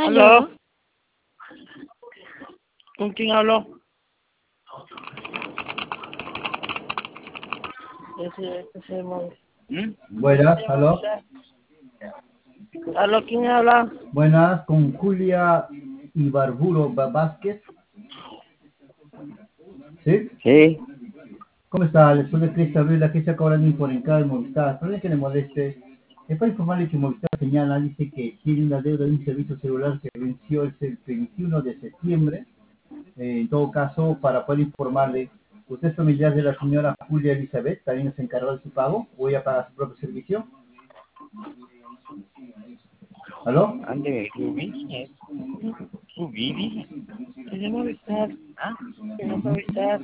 ¿Aló? ¿Aló? ¿Con quién hablo? Ese móvil. Buenas, aló. ¿Aló? ¿Quién habla? Buenas, con Julia Ibarburo Vázquez. ¿Sí? Sí. ¿Cómo está? Le soy de Cristian Abril, aquí se acaba de informática de Movistar. Perdón que le moleste. Es para informarle que Movistar señala, dice que tiene una deuda de un servicio celular que venció el 21 de septiembre. En todo caso, para poder informarle, ¿usted es familiar de la señora Julia Elizabeth? ¿También se encargó de su pago? ¿O ella paga su propio servicio? ¿Aló? Ande, Rubí. Rubí. Es de Movistar. ¿Ah? Es de Movistar.